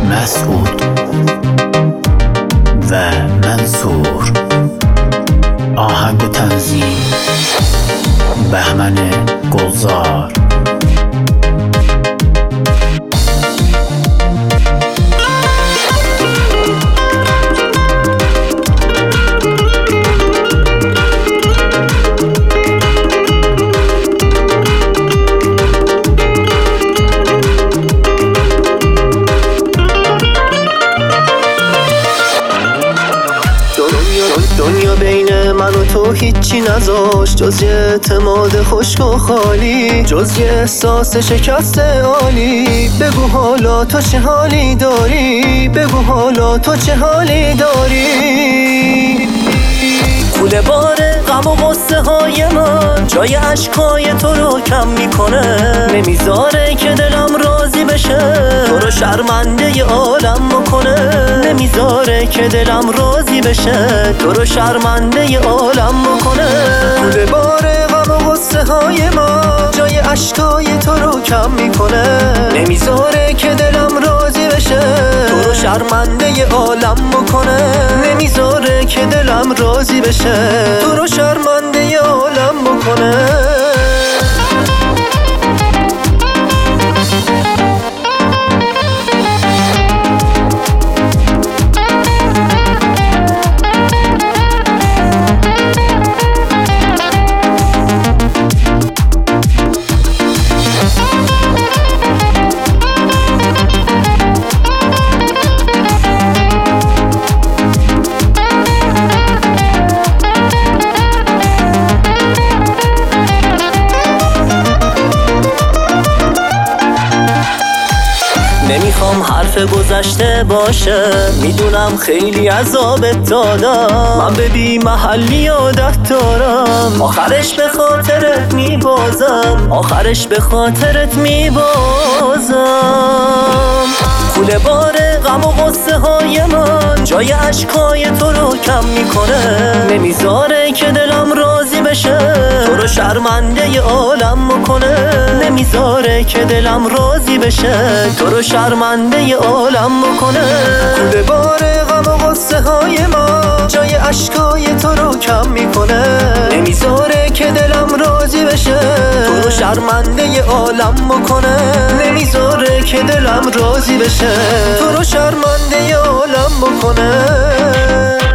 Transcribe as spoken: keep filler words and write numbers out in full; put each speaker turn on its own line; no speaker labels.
مسعود و منصور. آهنگ و تنظیم بهمن گلزار.
دنیا بین من و تو هیچی نذاشت جز یه اعتماد خشک و خالی، جز یه احساس شکست عالی. بگو حالا تو چه حالی داری، بگو حالا تو چه حالی داری. کوله بار غم و غصه های من جای عشقای تو رو کم میکنه، نمیذاره که دلم راضی بشه تو رو شرمنده ی عالم بکنه. نمیذاره که دلم راضی بشه تو رو شرمنده ی عالم بکنه. کوله بار غم و غصه های من جای عشقای تو رو کم میکنه، نمیذاره که دلم راضی بشه تو رو شرمنده ی عالم بکنه. نمیذاره که دلم راضی بشه تو رو شرمنده ی عالم بکنه. نمیخوام حرف گذشته باشه، میدونم خیلی عذابت دادم، من به بی محلی عادت دارم. آخرش به خاطرت میبازم، آخرش به خاطرت میبازم. کوله بار غم و غصه های من جای عشقای تو رو کم میکنه، نمیذاره که دلم راضی بشه تو رو شرمنده ی عالم بکنه. نمیذاره که دلم راضی بشه تو رو شرمنده ی عالم بکنه. کوله بار غم و غصه های من جای عشقای تو رو کم میکنه، نمیذاره که دلم راضی بشه تو رو شرمنده ی عالم بکنه. نمیذاره که دلم راضی بشه تو رو شرمنده ی عالم بکنه.